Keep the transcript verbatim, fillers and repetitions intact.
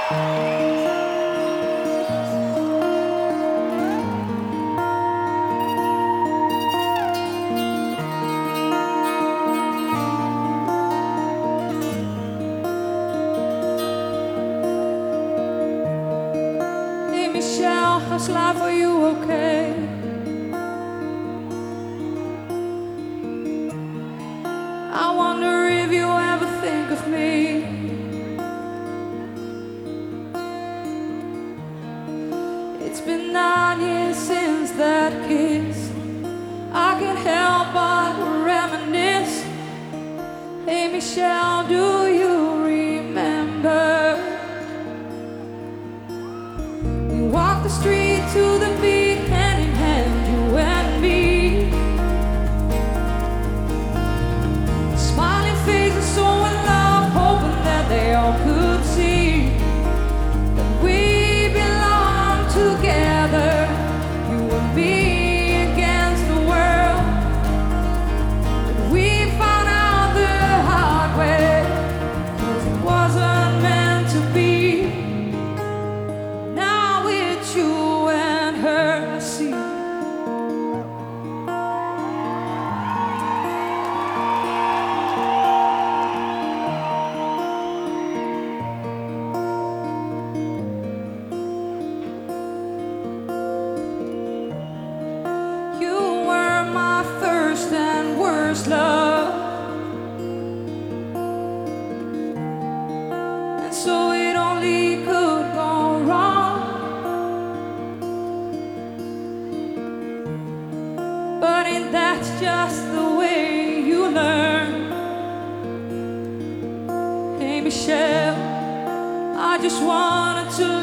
Hey Michelle, how's life? Are you okay? I wonder if you ever think of me. It's been nine years since that kiss. I can't help but reminisce. Hey Michelle, do you remember? We walked the street to the beat, hand in hand, you and me. Smiling faces, so in love, hoping that they all could see that we belong together, you and me against the world. But we found out the hard way, 'cause it wasn't meant to be. Now it's you and her, I see. You were my first and worst love, and so it only could go wrong. But ain't that just the way you learn? Hey Michelle, I just wanted to